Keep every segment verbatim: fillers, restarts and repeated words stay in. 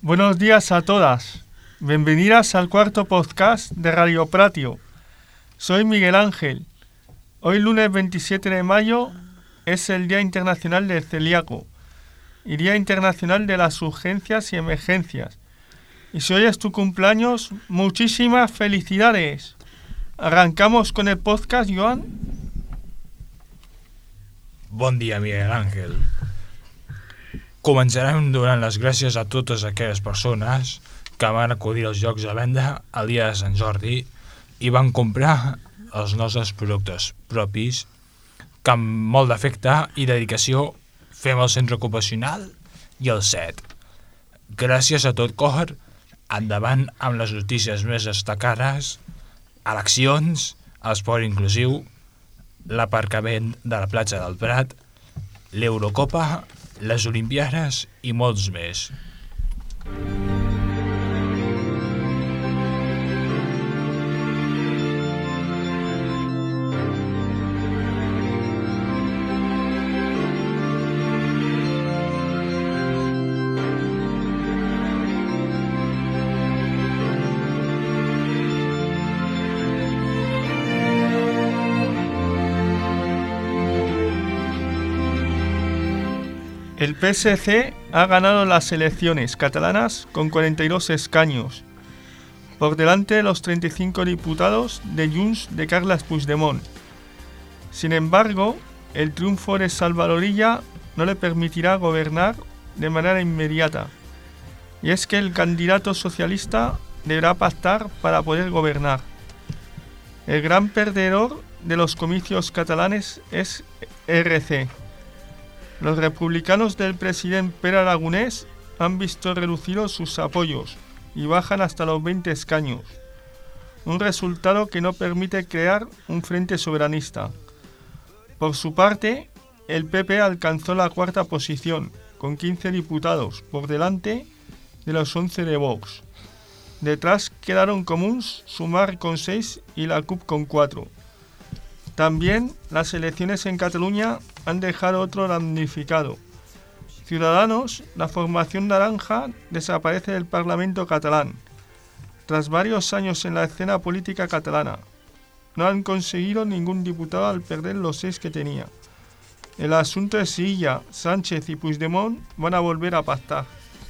Buenos días a todas. Bienvenidas al cuarto podcast de Radio Pratio. Soy Miguel Ángel. Hoy lunes veintisiete de mayo es el Día Internacional del Celíaco y Día Internacional de las Urgencias y Emergencias. Y si hoy es tu cumpleaños, muchísimas felicidades. Arrancamos con el podcast, Joan. Bon dia, Miguel Ángel. Començarem donant les gràcies a totes aquelles persones que van acudir als llocs de venda el dia de Sant Jordi i van comprar els nostres productes propis que amb molt d'afecte i dedicació fem al centre ocupacional i el S E T. Gràcies a tot cor, endavant amb les notícies més destacades, eleccions, esport inclusiu, l'aparcament de la platja del Prat, l'Eurocopa, les Olimpiades i molts més. El P S C ha ganado las elecciones catalanas con cuarenta y dos escaños, por delante de los treinta y cinco diputados de Junts de Carles Puigdemont. Sin embargo, el triunfo de Salvador Illa no le permitirá gobernar de manera inmediata, y es que el candidato socialista deberá pactar para poder gobernar. El gran perdedor de los comicios catalanes es R C. Los republicanos del presidente Pere Aragonés han visto reducidos sus apoyos y bajan hasta los veinte escaños, un resultado que no permite crear un frente soberanista. Por su parte, el P P alcanzó la cuarta posición, con quince diputados, por delante de los once de Vox. Detrás quedaron Comuns, Sumar con seis y la C U P con cuatro. También las elecciones en Cataluña han dejado otro damnificado. Ciudadanos, la formación naranja, desaparece del Parlamento catalán. Tras varios años en la escena política catalana, no han conseguido ningún diputado al perder los seis que tenía. El asunto es si Illa, Sánchez y Puigdemont van a volver a pactar.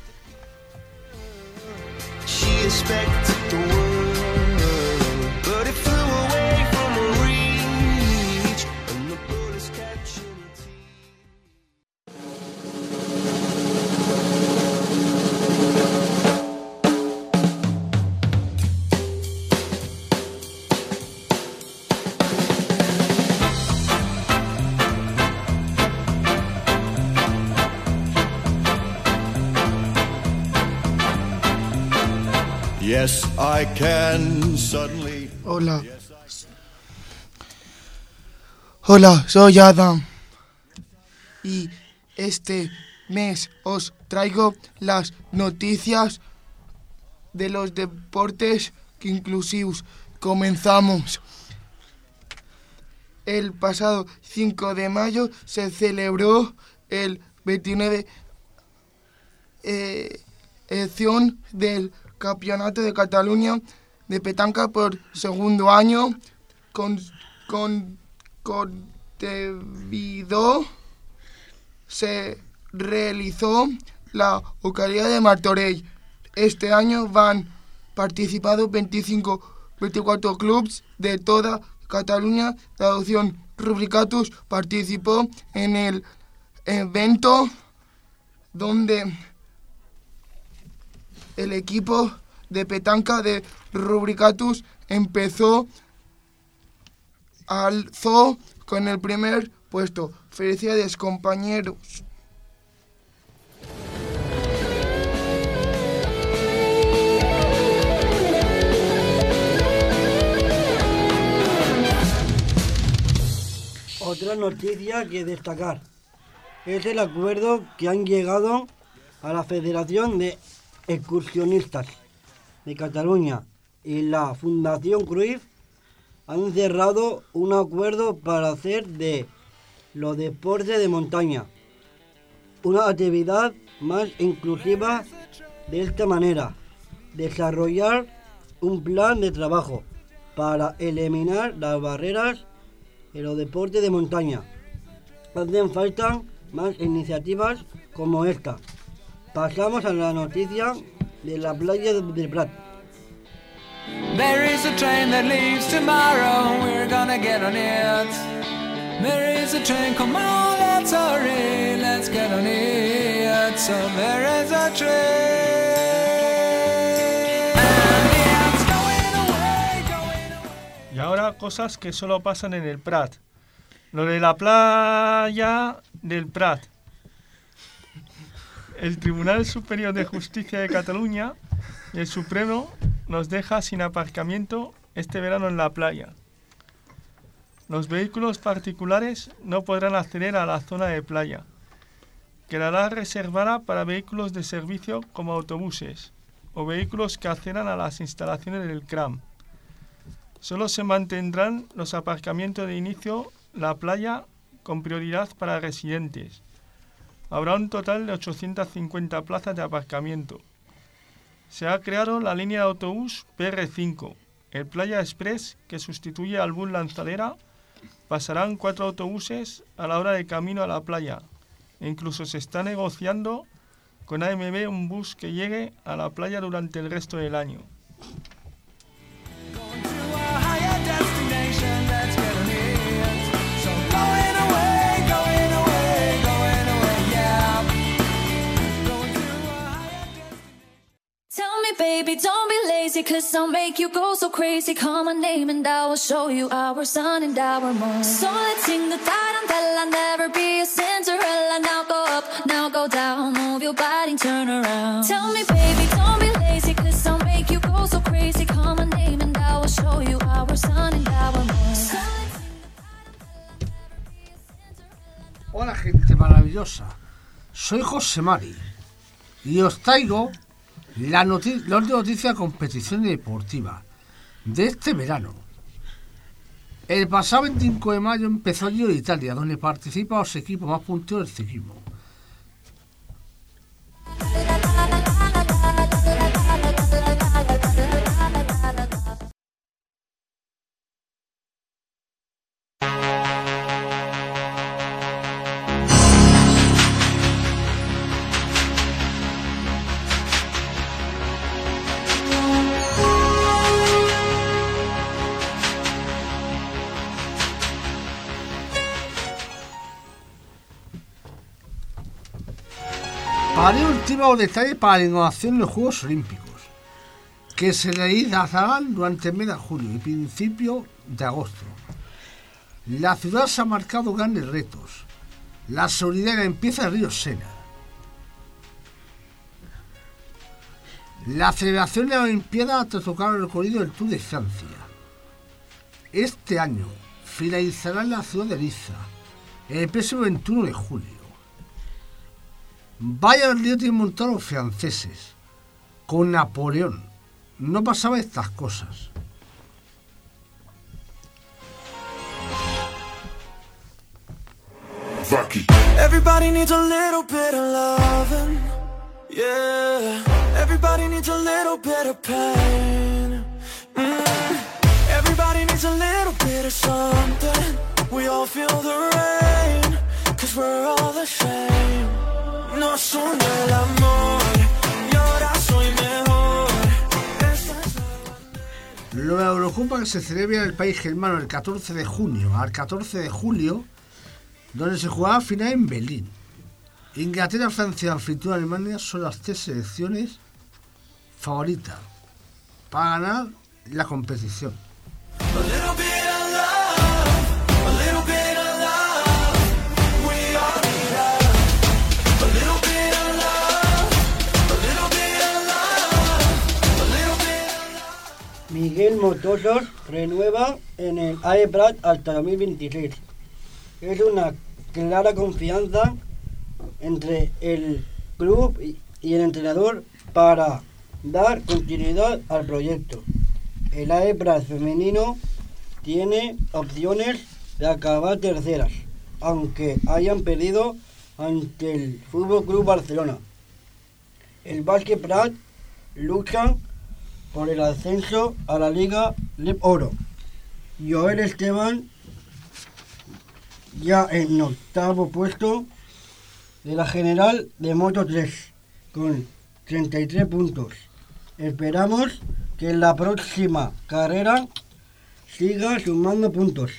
Yes, I can suddenly... Hola. Hola, soy Adam. Y este mes os traigo las noticias de los deportes inclusivos. Comenzamos. El pasado cinco de mayo se celebró el veintinueve eh, edición del Campeonato de Cataluña de petanca por segundo año con, con, con debido se realizó la localidad de Martorell. Este año van participado veinticinco, veinticuatro clubes de toda Cataluña. La opción Rubricatus participó en el evento donde el equipo de petanca de Rubricatus empezó, alzó con el primer puesto. Felicidades, compañeros. Otra noticia que destacar es el acuerdo que han llegado a la Federación de Excursionistas de Cataluña y la Fundación Cruyff han cerrado un acuerdo para hacer de los deportes de montaña una actividad más inclusiva de esta manera: desarrollar un plan de trabajo para eliminar las barreras en los deportes de montaña. Hacen falta más iniciativas como esta. Pasamos a la noticia de la playa del Prat. There is a train that leaves tomorrow, we're gonna get on it. There is a train, come on, let's hurry, let's get on it. So there is a train, and it's going away, going away. Y ahora cosas que solo pasan en el Prat. Lo de la playa del Prat. El Tribunal Superior de Justicia de Cataluña y el Supremo nos deja sin aparcamiento este verano en la playa. Los vehículos particulares no podrán acceder a la zona de playa. Quedará reservada para vehículos de servicio como autobuses o vehículos que accedan a las instalaciones del C R A M. Solo se mantendrán los aparcamientos de inicio, la playa, con prioridad para residentes. Habrá un total de ochocientas cincuenta plazas de aparcamiento. Se ha creado la línea de autobús P R cinco, el Playa Express, que sustituye al bus Lanzadera. Pasarán cuatro autobuses a la hora de camino a la playa. E incluso se está negociando con A M B un bus que llegue a la playa durante el resto del año. Baby, don't be lazy, cause I'll make you go so crazy. Call my name and I will show you our sun and our moon. So let's sing the tarantella, never be a Cinderella. Now go up, now go down, move your body and turn around. Tell me baby, don't be lazy, cause I'll make you go so crazy. Call my name and I will show you our sun and our moon. So let's sing the tarantella, never be a Cinderella. Hola gente maravillosa, soy José Mari y os traigo La, noti- la última noticia de competición deportiva de este verano. El pasado veinticinco de mayo empezó el Giro de Italia, donde participan los equipos más punteros del ciclismo. Haré últimos detalles para la innovación en los Juegos Olímpicos, que se realizarán durante el mes de julio y principio de agosto. La ciudad se ha marcado grandes retos. La seguridad en la limpieza del río Sena. La celebración de la Olimpiada ha tocado el recorrido del Tour de Francia. Este año finalizará en la ciudad de Niza, el próximo veintiuno de julio. Vaya lío tienen montado los franceses. Con Napoleón no pasaba estas cosas. Everybody needs a little bit of loving, yeah. Everybody needs a little bit of pain. Mm. Everybody needs a little bit of something. We all feel the rain, cause we're all the same. Nos une el amor y ahora soy mejor. La Eurocopa, que se celebra en el país germano el catorce de junio al catorce de julio, donde se jugará final en Berlín. Inglaterra, Francia, anfitrión y Alemania son las tres selecciones favoritas para ganar la competición. Miguel Motozos renueva en el A E Prat hasta dos mil veintiséis. Es una clara confianza entre el club y el entrenador para dar continuidad al proyecto. El A E Prat femenino tiene opciones de acabar terceras, aunque hayan perdido ante el Fútbol Club Barcelona. el Básquet Prat lucha por el ascenso a la Liga L E P Oro. Joel Esteban ya en octavo puesto de la general de Moto tres con treinta y tres puntos. Esperamos que en la próxima carrera siga sumando puntos.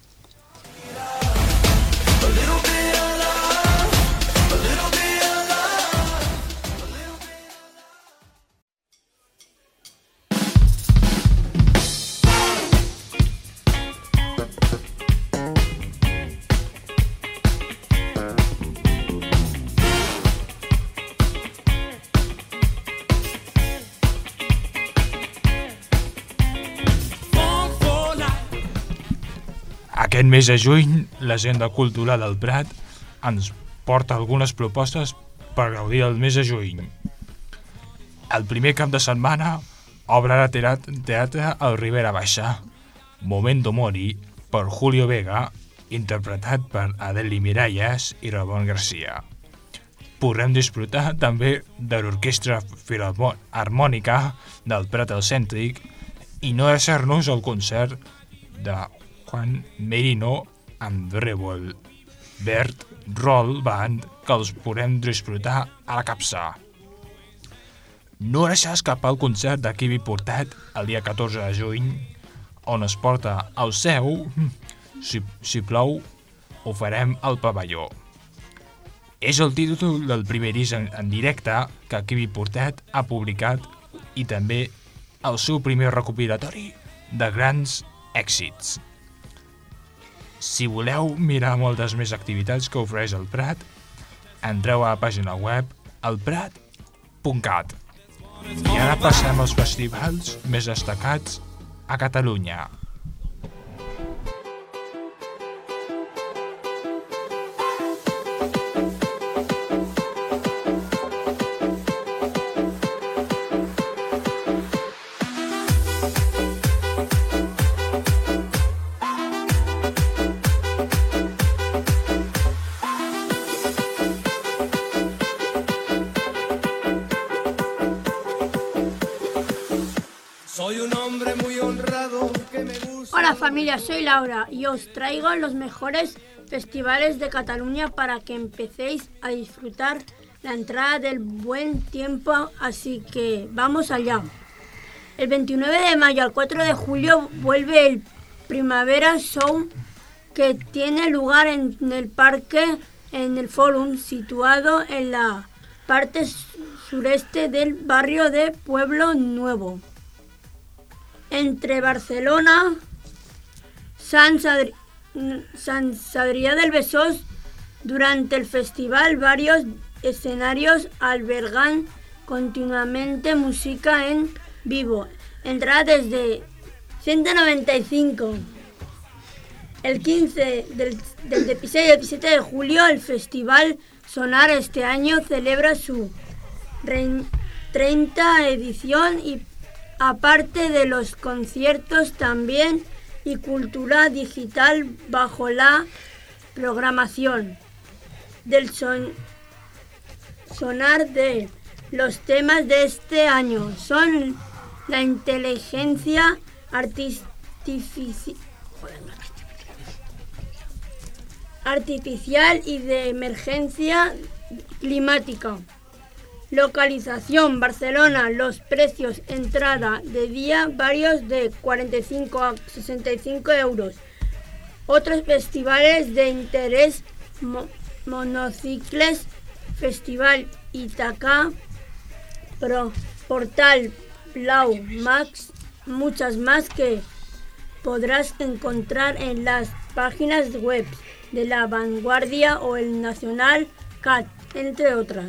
Aquest mes de juny, l'Agenda Cultural del Prat ens porta algunes propostes per gaudir el mes de juny. El primer cap de setmana obra de teatre al Ribera Baixa, Momento Mori, per Julio Vega, interpretat per Adeli Miralles i Ramon Garcia. Podrem disfrutar també de l'Orquestra Filharmònica del Prat al Cèntric i no deixar-nos el concert de Juan Merino amb Revolver Roll Band, que els podem disfrutar a la Capsa. No deixar escapar el concert de Quibi Portat el dia catorze de juny, on es porta el seu, si, si plou, ho farem al pavelló. És el títol del primer disc en, en directe que Quibi Portat ha publicat i també el seu primer recopilatori de grans èxits. Si voleu mirar moltes més activitats que ofereix el Prat, entreu a la pàgina web elprat punt cat. I ara passem als festivals més destacats a Catalunya. Hola familia, soy Laura y os traigo los mejores festivales de Cataluña para que empecéis a disfrutar la entrada del buen tiempo, así que vamos allá. El veintinueve de mayo al cuatro de julio vuelve el Primavera Sound, que tiene lugar en el parque, en el Fórum, situado en la parte sureste del barrio de Pueblo Nuevo, entre Barcelona, Sant Sadri- Sant Adrià del Besòs. Durante el festival, varios escenarios albergan continuamente música en vivo. Entrada desde ciento noventa y cinco. El quince del, del dieciséis y diecisiete de julio, el Festival Sonar este año celebra su treinta edición y aparte de los conciertos también y cultura digital bajo la programación del son, sonar de los temas de este año son la inteligencia artifici- artificial y de emergencia climática. Localización: Barcelona. Los precios: entrada de día varios de cuarenta y cinco a sesenta y cinco euros. Otros festivales de interés: mo- Monocicles, Festival Ítaca, Pro, Portal Blau, Max, muchas más que podrás encontrar en las páginas web de La Vanguardia o el Nacional C A T, entre otras.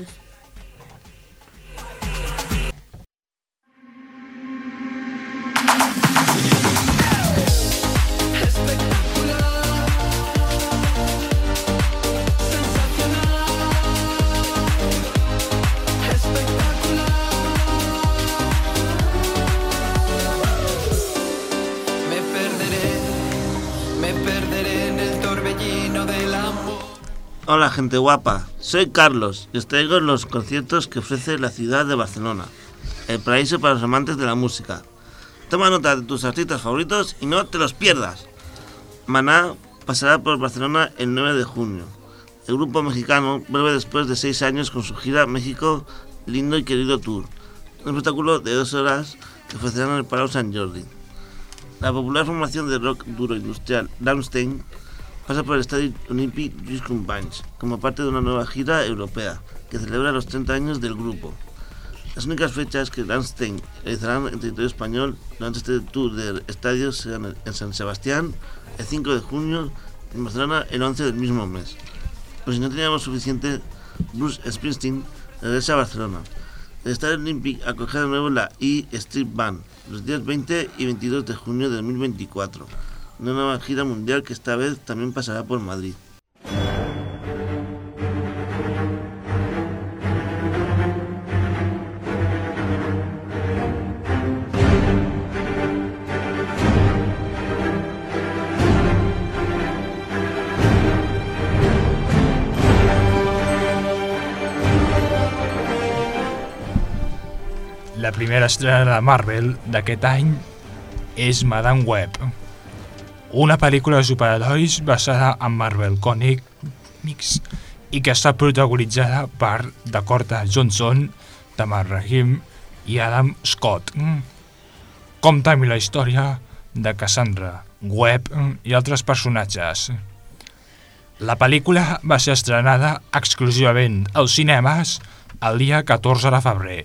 Hola gente guapa, soy Carlos y os traigo los conciertos que ofrece la ciudad de Barcelona, el paraíso para los amantes de la música. Toma nota de tus artistas favoritos y no te los pierdas. Maná pasará por Barcelona el nueve de junio. El grupo mexicano vuelve después de seis años con su gira México Lindo y Querido Tour, un espectáculo de dos horas que ofrecerán en el Palau Sant Jordi. La popular formación de rock duro industrial Rammstein pasa por el Estadio Olímpic Lluís Companys como parte de una nueva gira europea que celebra los treinta años del grupo. Las únicas fechas que Rammstein realizarán en territorio español durante este tour de estadios serán en San Sebastián el cinco de junio y en Barcelona el once del mismo mes. Pero si no teníamos suficiente, Bruce Springsteen regresa a Barcelona. El Estadio Olímpic acogerá de nuevo la E Street Band los días veinte y veintidós de junio de dos mil veinticuatro. Una nueva gira mundial que esta vez también pasará por Madrid. La primera estrena de Marvel d'aquest any és Madame Web, una pel·lícula de superherois basada en Marvel Comics i que està protagonitzada per Dakota Johnson, Tamar Rahim i Adam Scott. Compta amb la història de Cassandra, Web i altres personatges. La pel·lícula va ser estrenada exclusivament als cinemes el dia catorze de febrer.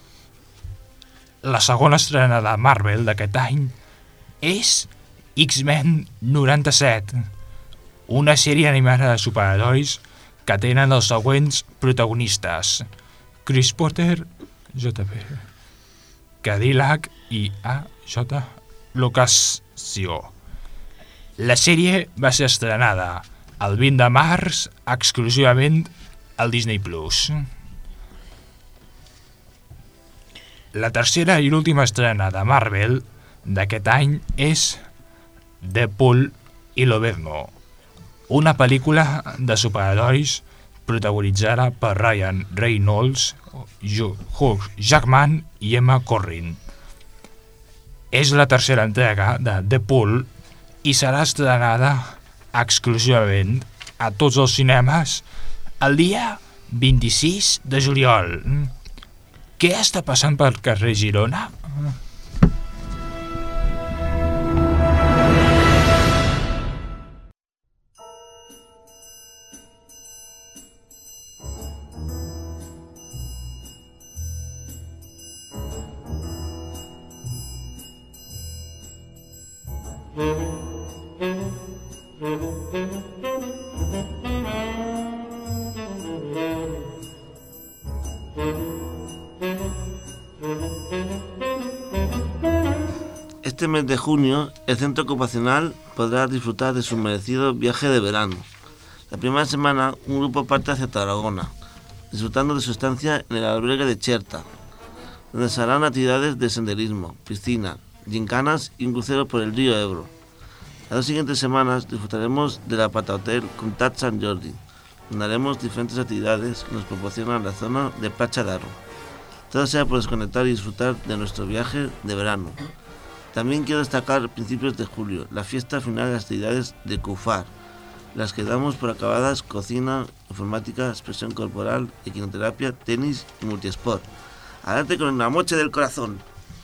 La segona estrena de Marvel d'aquest any és X-Men noranta-set, una sèrie animada de superherois que tenen els següents protagonistes: Chris Potter, J P Cadillac i A J Locasio. La sèrie va ser estrenada el vint de març exclusivament al Disney Plus. La tercera i l'última estrena de Marvel d'aquest any és Deadpool i Lobezno, una pel·lícula de superherois protagonitzada per Ryan Reynolds, Hugh Jackman i Emma Corrin. És la tercera entrega de Deadpool i serà estrenada exclusivament a tots els cinemes el dia vint-i-sis de juliol. Què està passant pel carrer Girona? Este mes de junio, el centro ocupacional podrá disfrutar de su merecido viaje de verano. La primera semana, un grupo parte hacia Tarragona, disfrutando de su estancia en el albergue de Cherta, donde se harán actividades de senderismo, piscina, gincanas y un crucero por el río Ebro. Las dos siguientes semanas disfrutaremos de la Pata Hotel Comtat Sant Jordi, donde haremos diferentes actividades que nos proporcionan la zona de Platja d'Aro. Todo sea por desconectar y disfrutar de nuestro viaje de verano. También quiero destacar principios de julio, la fiesta final de las actividades de CUFAR, las que damos por acabadas cocina, informática, expresión corporal, equinoterapia, tenis y multiesport. Adelante con la moche del corazón.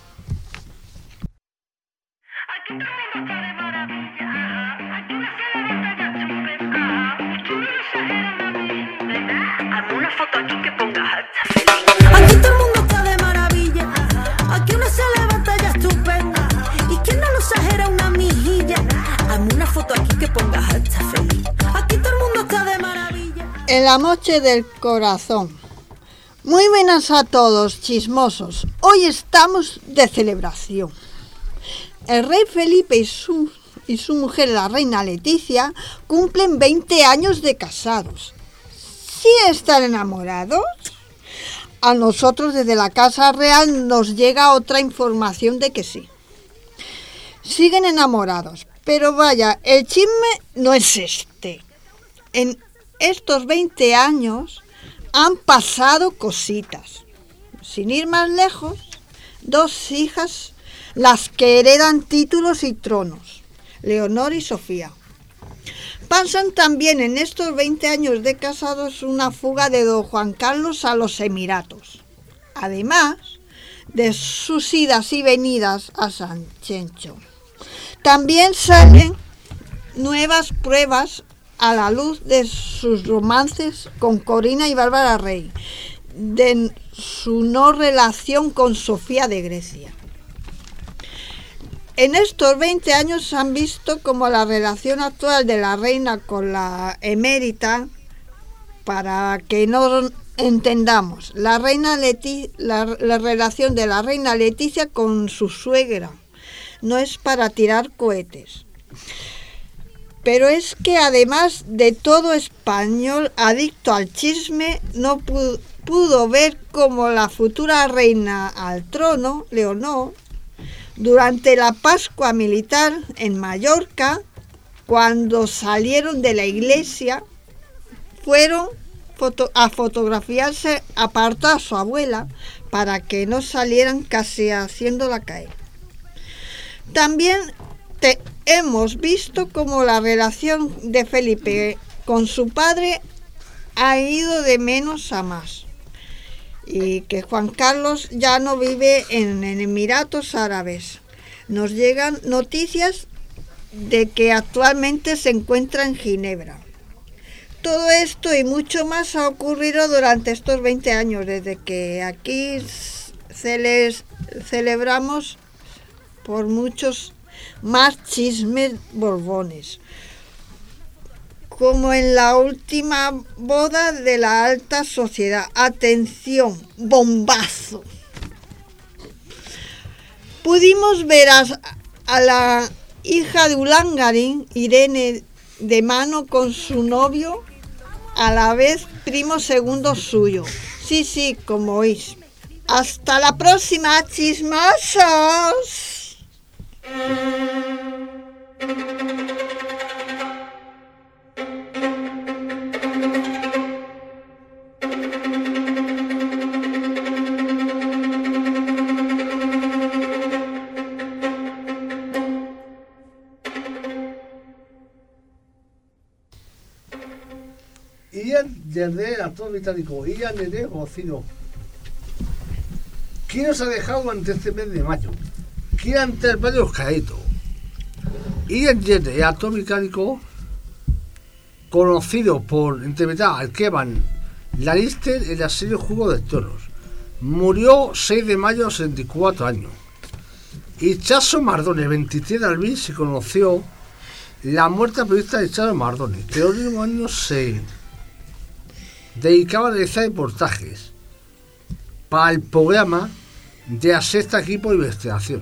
Una foto aquí que ponga aquí todo el mundo está de maravilla. Aquí uno se levanta ya estupenda. Y quien no lo exagera una mijilla. Hazme una foto aquí que ponga hasta feliz. Aquí todo el mundo está de maravilla. En la moche del corazón. Muy buenas a todos, chismosos. Hoy estamos de celebración. El rey Felipe y su, y su mujer, la reina Leticia, cumplen veinte años de casados. ¿Sí están enamorados? A nosotros desde la Casa Real nos llega otra información de que sí. Siguen enamorados, pero vaya, el chisme no es este. En, estos veinte años han pasado cositas. Sin ir más lejos, dos hijas las que heredan títulos y tronos, Leonor y Sofía. Pasan también en estos veinte años de casados una fuga de don Juan Carlos a los Emiratos, además de sus idas y venidas a San Chencho. También salen nuevas pruebas a la luz de sus romances con Corina y Bárbara Rey, de su no relación con Sofía de Grecia. En estos veinte años se han visto como la relación actual de la reina con la emérita, para que no entendamos, la, reina Leti- la, la relación de la reina Leticia con su suegra no es para tirar cohetes. Pero es que además de todo español adicto al chisme, no pudo, pudo ver cómo la futura reina al trono, Leonor, durante la Pascua militar en Mallorca, cuando salieron de la iglesia, fueron foto- a fotografiarse aparte a su abuela para que no salieran casi haciéndola caer. También te hemos visto cómo la relación de Felipe con su padre ha ido de menos a más, y que Juan Carlos ya no vive en, en Emiratos Árabes. Nos llegan noticias de que actualmente se encuentra en Ginebra. Todo esto y mucho más ha ocurrido durante estos veinte años, desde que aquí se les celebramos por muchos más chismes borbones, como en la última boda de la alta sociedad. Atención, bombazo. Pudimos ver a, a la hija de Ulangarín, Irene, de mano con su novio, a la vez primo segundo suyo. Sí, sí, como oís. Hasta la próxima, chismosos. Ian desde actor británico, Ian de Gocino. ¿Quién nos ha dejado durante este mes de mayo? ¿Quién ante varios caídos? Ian Jenner, actor británico conocido por interpretar al Kevan Lannister en la serie Juego de Tronos, murió seis de mayo a sesenta y cuatro años. Y Chaso Mardone, veintitrés de abril, se conoció la muerte periodista de Chaso Mardone, que en los últimos años se dedicaba a realizar reportajes para el programa de la sexta equipo de investigación.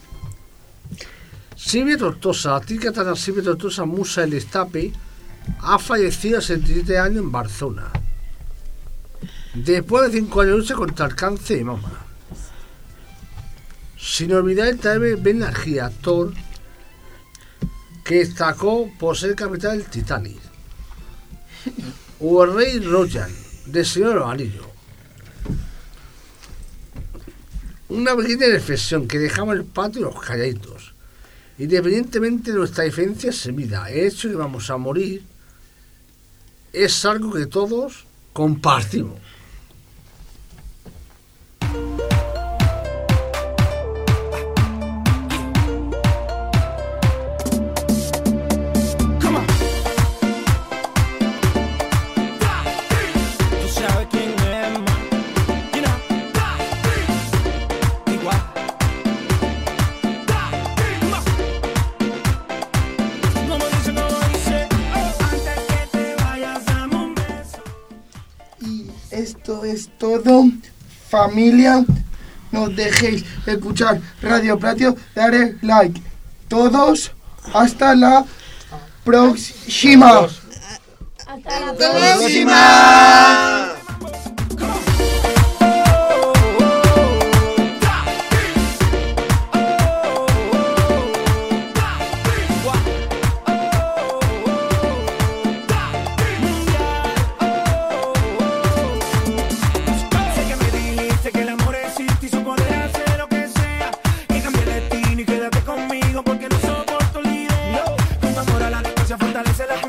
Silvia Tortosa, la actriz catalana Silvia Tortosa Musa El Estape, ha fallecido a setenta y siete años en Barcelona, después de cinco años de lucha contra el cáncer de mama. Sin olvidar el también Ben Nagy, actor que destacó por ser capitán del Titanic, o el Rey Royan, de Señor de los Anillos. Una pequeña reflexión que dejamos en el patio los calladitos. Independientemente de nuestra diferencia en vida, el hecho de que vamos a morir es algo que todos compartimos. Esto es todo, familia. No dejéis de escuchar Radio Patio, daré like. Todos, hasta la próxima. Hasta la próxima. paciencia fortalece la